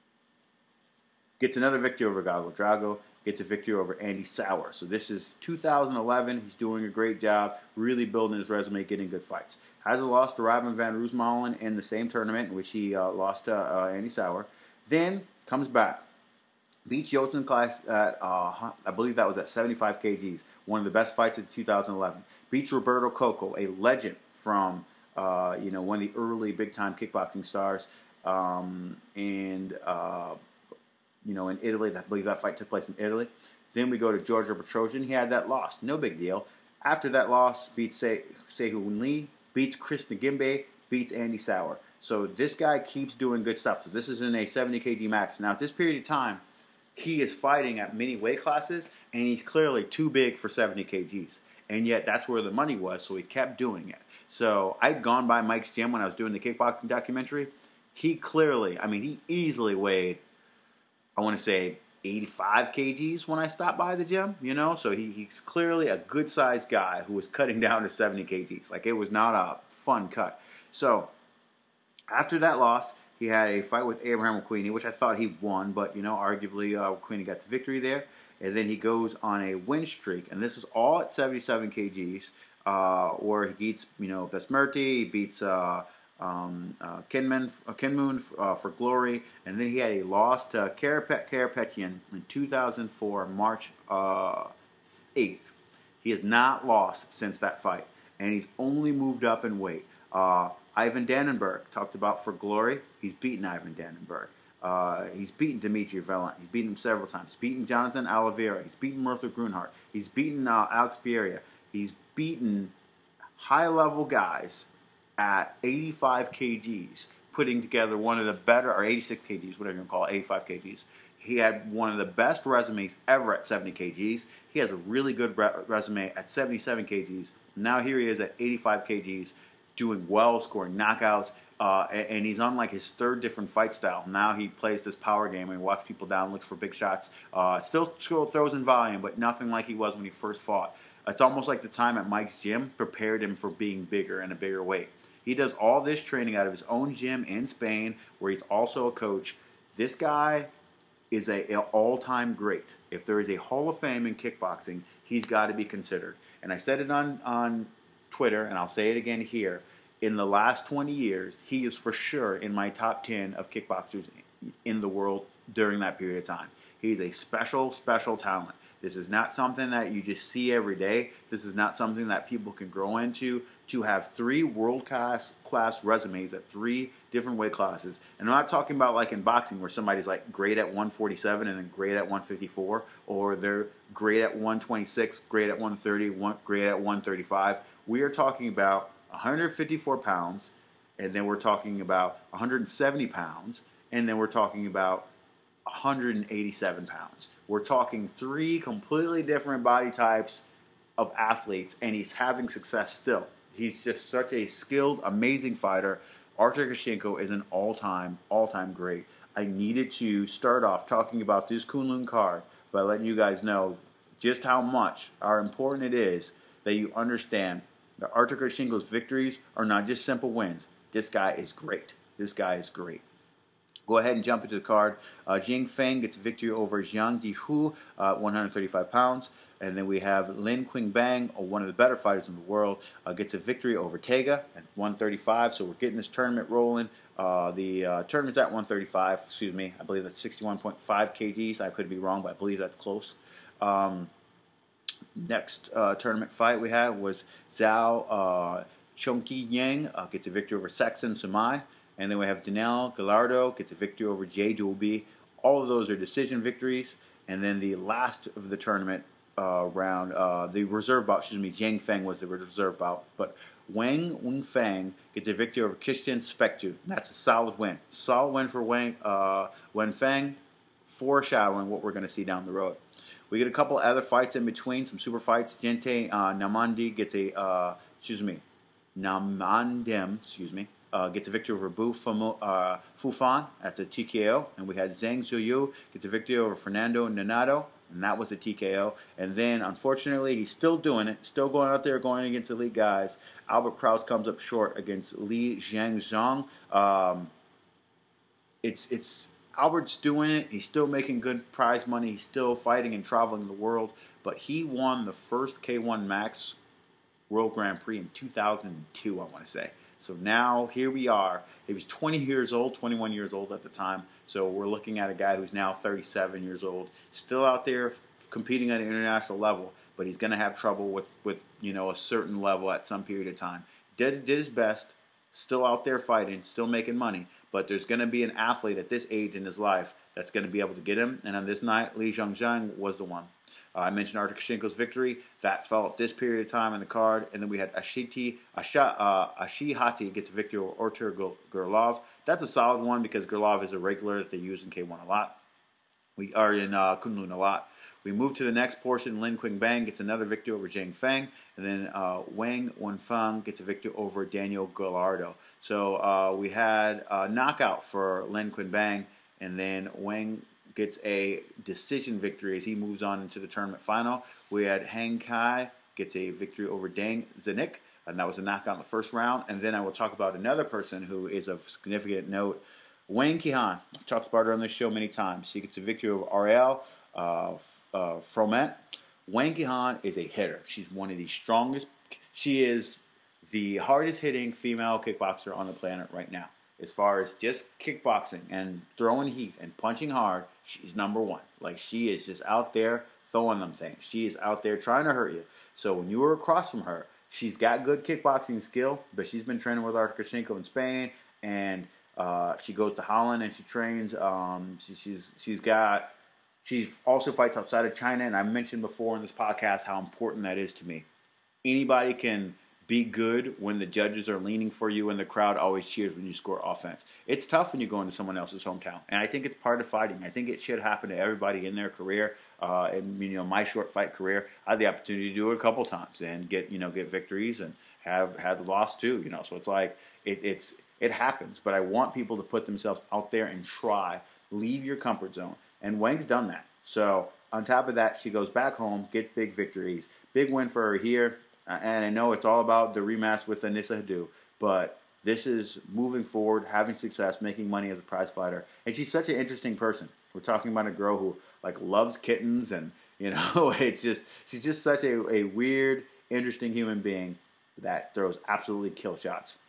Gets another victory over Gago Drago. Gets a victory over Andy Sauer. So this is two thousand eleven. He's doing a great job, really building his resume, getting good fights. Has a loss to Robin van Roosmalen in the same tournament in which he uh, lost to uh, Andy Sauer. Then comes back. Beats Yosin Class at, uh, I believe that was at seventy-five kilograms. One of the best fights of two thousand eleven. Beats Roberto Coco, a legend from, uh, you know, one of the early big-time kickboxing stars. Um, and, uh, you know, in Italy, I believe that fight took place in Italy. Then we go to Giorgio Petrosian. He had that loss. No big deal. After that loss, beats Se- Sehun Lee, beats Chris Nagimbe, beats Andy Sauer. So this guy keeps doing good stuff. So this is in a seventy kilogram max. Now, at this period of time, he is fighting at many weight classes, and he's clearly too big for seventy kilograms. And yet, that's where the money was, so he kept doing it. So I'd gone by Mike's gym when I was doing the kickboxing documentary. He clearly, I mean, he easily weighed, I want to say, eighty-five kilograms when I stopped by the gym, you know? So he, he's clearly a good-sized guy who was cutting down to seventy kilograms. Like, it was not a fun cut. So after that loss, he had a fight with Abraham Aquini, which I thought he won, but, you know, arguably uh, Aquini got the victory there. And then he goes on a win streak, and this is all at seventy-seven kilograms, uh, where he beats, you know, Besmerti, he beats uh, um, uh, Kinman, uh, Kinmoon uh, for Glory, and then he had a loss to Karapet Karapetian in two thousand four, March uh, eighth. He has not lost since that fight, and he's only moved up in weight. Uh, Ivan Dannenberg, talked about for Glory. He's beaten Ivan Dannenberg. Uh, he's beaten Dimitri Valant. He's beaten him several times. He's beaten Jonathan Oliveira. He's beaten Merthyr Grunhart. He's beaten uh, Alex Pereira. He's beaten high-level guys at eighty-five kilograms, putting together one of the better, or eighty-six kilograms, whatever you want to call it, eighty-five kilograms. He had one of the best resumes ever at seventy kilograms. He has a really good re- resume at seventy-seven kilograms. Now here he is at eighty-five kilograms, doing well, scoring knockouts, uh, and, and he's on like his third different fight style. Now he plays this power game and walks people down, looks for big shots. Uh, still, still throws in volume, but nothing like he was when he first fought. It's almost like the time at Mike's gym prepared him for being bigger and a bigger weight. He does all this training out of his own gym in Spain, where he's also a coach. This guy is a, a all-time great. If there is a Hall of Fame in kickboxing, he's got to be considered. And I said it on, on Twitter, and I'll say it again here. In the last twenty years, he is for sure in my top ten of kickboxers in the world during that period of time. He's a special, special talent. This is not something that you just see every day. This is not something that people can grow into. To have three world-class class resumes at three different weight classes. And I'm not talking about like in boxing where somebody's like great at one forty-seven and then great at one fifty-four, or they're great at one twenty-six, great at one thirty, one, great at one thirty-five. We are talking about one fifty-four pounds, and then we're talking about one seventy pounds, and then we're talking about one eighty-seven pounds. We're talking three completely different body types of athletes, and he's having success still. He's just such a skilled, amazing fighter. Artur Kashenko is an all-time, all-time great. I needed to start off talking about this Kunlun card by letting you guys know just how much, how important it is that you understand that Artur Kashenko's victories are not just simple wins. This guy is great. This guy is great. Go ahead and jump into the card. Uh, Jing Feng gets a victory over Zhang Jihu, uh, one thirty-five pounds. And then we have Lin Qingbang, one of the better fighters in the world, uh, gets a victory over Tega at one thirty-five. So we're getting this tournament rolling. Uh, the uh, tournament's at one thirty-five. Excuse me. I believe that's sixty-one point five kilograms. I could be wrong, but I believe that's close. Um, next uh, tournament fight we had was Zhao uh, Chongqi Yang uh, gets a victory over Saxon Sumai. And then we have Daniel Gallardo gets a victory over Jay Doolby. All of those are decision victories. And then the last of the tournament uh, round, uh, the reserve bout, excuse me, Jiang Feng was the reserve bout. But Wang Wenfeng gets a victory over Christian Spectu. That's a solid win. Solid win for Wang uh, Wenfeng, foreshadowing what we're going to see down the road. We get a couple other fights in between, some super fights. Gente uh, Namandi gets a, uh, excuse me, Namandim, excuse me, Uh, gets a victory over Bu Famo, uh, Fufan at the T K O. And we had Zhang Zuyu get the victory over Fernando Nanato, and that was the T K O. And then, unfortunately, he's still doing it, still going out there, going against elite guys. Albert Kraus comes up short against Li Jiangzhang. Um, it's, it's, Albert's doing it. He's still making good prize money. He's still fighting and traveling the world. But he won the first K one Max World Grand Prix in two thousand two, I want to say. So now, here we are. He was twenty years old, twenty-one years old at the time. So we're looking at a guy who's now thirty-seven years old, still out there competing at an international level, but he's going to have trouble with, with, you know, a certain level at some period of time. Did, did his best, still out there fighting, still making money, but there's going to be an athlete at this age in his life that's going to be able to get him, and on this night, Li Jiangzhang was the one. Uh, I mentioned Artur Kashenko's victory. That fell at this period of time in the card. And then we had Ashiti, Asha, uh, Ashihati gets a victory over Artur Gurlov. That's a solid one because Gurlov is a regular that they use in K one a lot. We are in uh, Kunlun a lot. We move to the next portion. Lin Qingbang gets another victory over Jiang Feng. And then uh, Wang Wenfeng gets a victory over Daniel Gallardo. So uh, we had a knockout for Lin Qingbang. And then Wang gets a decision victory as he moves on into the tournament final. We had Hang Kai gets a victory over Dang Zanik, and that was a knockout in the first round. And then I will talk about another person who is of significant note, Wang Qihan. I've talked about her on this show many times. She gets a victory over Ariel uh, uh, Froment. Wang Qihan is a hitter. She's one of the strongest. She is the hardest hitting female kickboxer on the planet right now. As far as just kickboxing and throwing heat and punching hard, she's number one. Like, she is just out there throwing them things. She is out there trying to hurt you. So when you were across from her, she's got good kickboxing skill, but she's been training with Artur Kashenko in Spain, and uh, she goes to Holland and she trains. Um, she, she's she's got she also fights outside of China, and I mentioned before in this podcast how important that is to me. Anybody can be good when the judges are leaning for you and the crowd always cheers when you score offense. It's tough when you go into someone else's hometown, and I think it's part of fighting. I think it should happen to everybody in their career. Uh, and you know, my short fight career, I had the opportunity to do it a couple times and get you know get victories and have had loss too. You know, so it's like it, it's it happens. But I want people to put themselves out there and try, leave your comfort zone. And Wang's done that. So on top of that, she goes back home, gets big victories, big win for her here. Uh, and I know it's all about the rematch with Anissa Hadou, but this is moving forward, having success, making money as a prize fighter. And she's such an interesting person. We're talking about a girl who like loves kittens, and you know, it's just she's just such a, a weird, interesting human being that throws absolutely kill shots.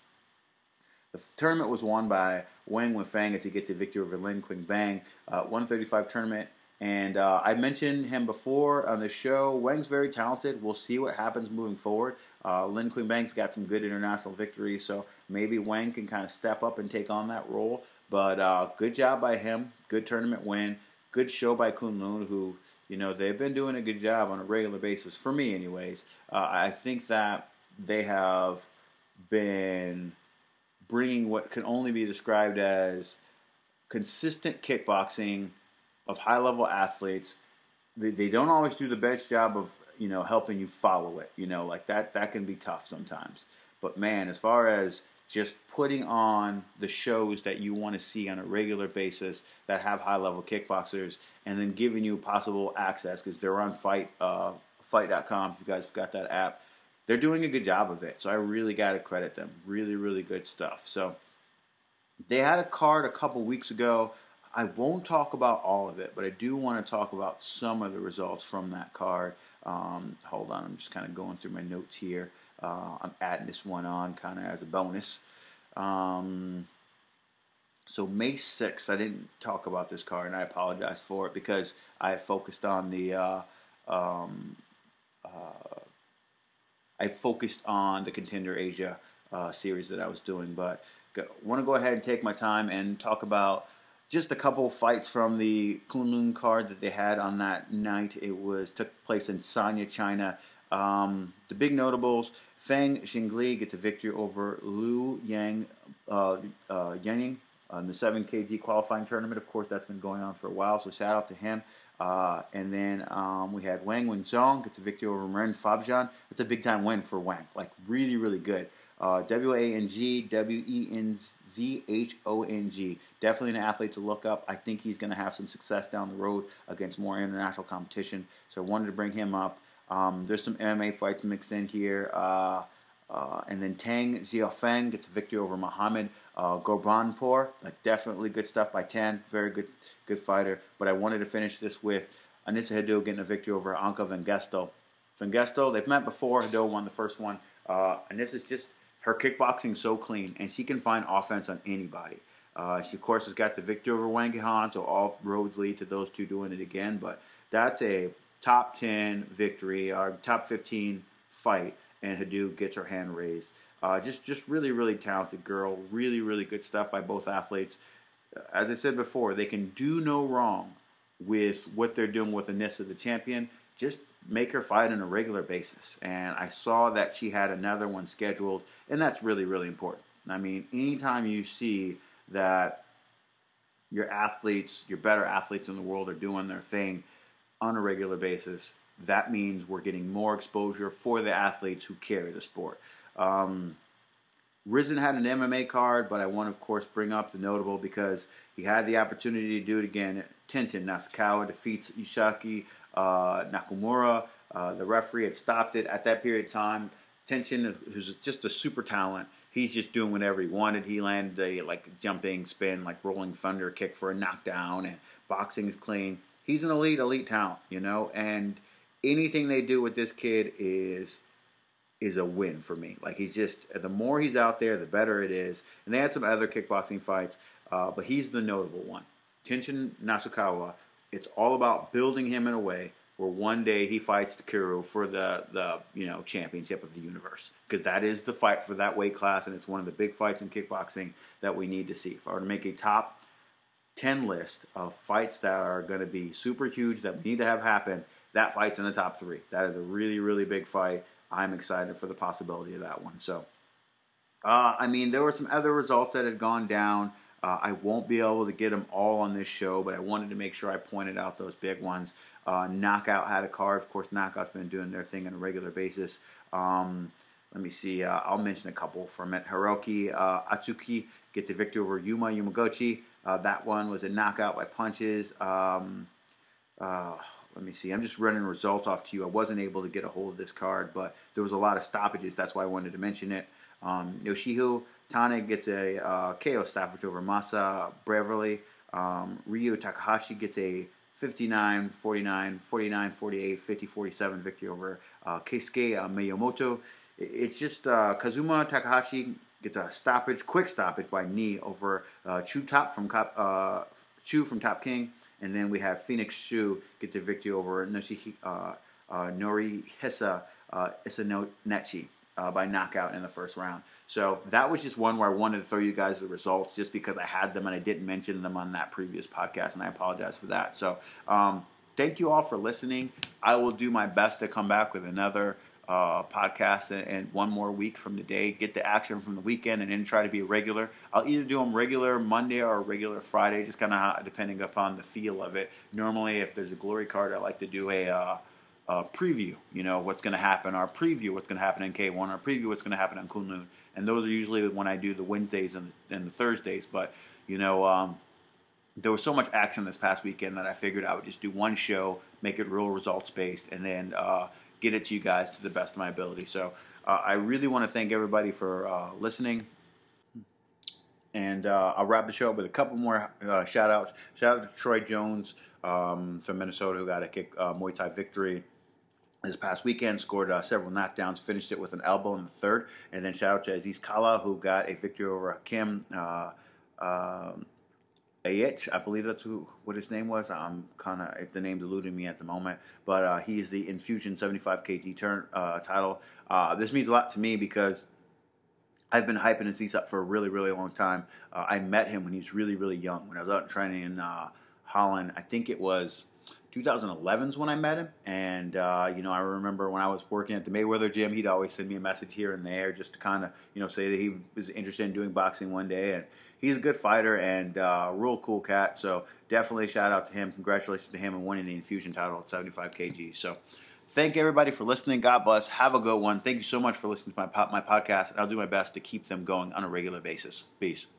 The tournament was won by Wang Wenfeng as he gets a victory over Lin Qingbang, uh, one thirty-five tournament. And uh, I mentioned him before on the show. Wang's very talented. We'll see what happens moving forward. Uh, Lin Qingbang's got some good international victories, so maybe Wang can kind of step up and take on that role. But uh, good job by him. Good tournament win. Good show by Kunlun, who, you know, they've been doing a good job on a regular basis, for me anyways. Uh, I think that they have been bringing what can only be described as consistent kickboxing of high-level athletes. They, they don't always do the best job of, you know, helping you follow it. You know, like that, that can be tough sometimes. But, man, as far as just putting on the shows that you want to see on a regular basis that have high-level kickboxers and then giving you possible access, because they're on Fight, uh, fight dot com, if you guys have got that app. They're doing a good job of it, so I really got to credit them. Really, really good stuff. So they had a card a couple weeks ago. I won't talk about all of it, but I do want to talk about some of the results from that card. Um, hold on, I'm just kind of going through my notes here. Uh, I'm adding this one on kind of as a bonus. Um, so May sixth, I didn't talk about this card, and I apologize for it because I focused on the uh, um, uh, I focused on the Contender Asia uh, series that I was doing, but I want to go ahead and take my time and talk about just a couple fights from the Kunlun card that they had on that night. It was took place in Sanya, China. Um, the big notables: Feng Xingli gets a victory over Liu Yang uh, uh, Yanning in the seven K G qualifying tournament. Of course, that's been going on for a while, so shout out to him. Uh, and then um, we had Wang Wenzhong gets a victory over Ren Fabjan. It's a big time win for Wang, like really, really good. Uh, W A N G, W E N Z H O N G. Definitely an athlete to look up. I think he's going to have some success down the road against more international competition. So I wanted to bring him up. Um, there's some M M A fights mixed in here. Uh, uh, and then Tang Xiaofeng gets a victory over Mohammed uh, Gurbanpour. Like definitely good stuff by Tang. Very good good fighter. But I wanted to finish this with Anissa Hadou getting a victory over Anka Vengesto. Vengesto, they've met before. Hadou won the first one. Uh, Anissa's just... her kickboxing so clean, and she can find offense on anybody. Uh, she, of course, has got the victory over Wang Gehan, so all roads lead to those two doing it again. But that's a top ten victory, or top fifteen fight, and Hadou gets her hand raised. Uh, just, just really, really talented girl. Really, really good stuff by both athletes. As I said before, they can do no wrong with what they're doing with Anissa, the champion. Just make her fight on a regular basis. And I saw that she had another one scheduled, and that's really, really important. I mean, anytime you see that your athletes, your better athletes in the world are doing their thing on a regular basis, that means we're getting more exposure for the athletes who carry the sport. Um, Rizin had an M M A card, but I want to, of course, bring up the notable because he had the opportunity to do it again. Tenshin Nasukawa defeats Yusaki uh, Nakamura. Uh, the referee had stopped it at that period of time. Tenshin, who's just a super talent, he's just doing whatever he wanted. He landed a like jumping spin, like rolling thunder kick for a knockdown, and boxing is clean. He's an elite, elite talent, you know, and anything they do with this kid is is a win for me. Like he's just, the more he's out there, the better it is. And they had some other kickboxing fights, uh, but he's the notable one. Tenshin Nasukawa, it's all about building him in a way where one day he fights Takeru for the, the you know championship of the universe. Because that is the fight for that weight class, and it's one of the big fights in kickboxing that we need to see. If I were to make a top ten list of fights that are going to be super huge that we need to have happen, that fight's in the top three. That is a really, really big fight. I'm excited for the possibility of that one. So, uh, I mean, there were some other results that had gone down. Uh, I won't be able to get them all on this show, but I wanted to make sure I pointed out those big ones. Uh, Knockout had a card. Of course, Knockout's been doing their thing on a regular basis. Um, let me see. Uh, I'll mention a couple from it. Hiroki uh, Atsuki gets a victory over Yuma Yumagochi. Uh, that one was a knockout by punches. Um, uh, let me see. I'm just running results off to you. I wasn't able to get a hold of this card, but there was a lot of stoppages. That's why I wanted to mention it. Um, Yoshiho Tane gets a uh, K O stoppage over Masa Beverly. Um, Ryu Takahashi gets a fifty-nine forty-nine, forty-nine forty-eight, fifty forty-seven victory over uh, Keisuke uh, Miyamoto. It's just uh, Kazuma Takahashi gets a stoppage, quick stoppage by knee over uh, Chu Top from uh, Chu from Top King. And then we have Phoenix Shu gets a victory over Noshi, uh, uh, Norihisa uh, Isanonechi uh, by knockout in the first round. So that was just one where I wanted to throw you guys the results just because I had them and I didn't mention them on that previous podcast, and I apologize for that. So um, thank you all for listening. I will do my best to come back with another Uh, podcast and, and one more week from today, get the action from the weekend, and then try to be regular. I'll either do them regular Monday or regular Friday, just kind of depending upon the feel of it. Normally, if there's a glory card, I like to do a, uh, a preview, you know, what's going to happen, or preview what's going to happen in K one, or preview what's going to happen in Kunlun. And those are usually when I do the Wednesdays and, and the Thursdays. But, you know, um, there was so much action this past weekend that I figured I would just do one show, make it real results-based, and then uh, get it to you guys to the best of my ability. So uh, I really want to thank everybody for uh, listening. And uh, I'll wrap the show up with a couple more uh, shout-outs. Shout-out to Troy Jones um, from Minnesota, who got a kick uh, Muay Thai victory this past weekend, scored uh, several knockdowns, finished it with an elbow in the third. And then shout-out to Aziz Kala, who got a victory over Kim uh, uh, Ayich, I believe that's who what his name was. I'm kind of the name's eluding me at the moment, but uh, he is the Infusion seventy-five kilogram turn uh, title. Uh, this means a lot to me because I've been hyping Aziz up for a really, really long time. Uh, I met him when he was really, really young. When I was out training in uh, Holland, I think it was twenty eleven is when I met him. And, uh, you know, I remember when I was working at the Mayweather gym, he'd always send me a message here and there just to kind of, you know, say that he was interested in doing boxing one day. And he's a good fighter and uh, a real cool cat. So definitely shout out to him. Congratulations to him on winning the Infusion title at seventy-five kilograms. So thank everybody for listening. God bless. Have a good one. Thank you so much for listening to my, my podcast. And I'll do my best to keep them going on a regular basis. Peace.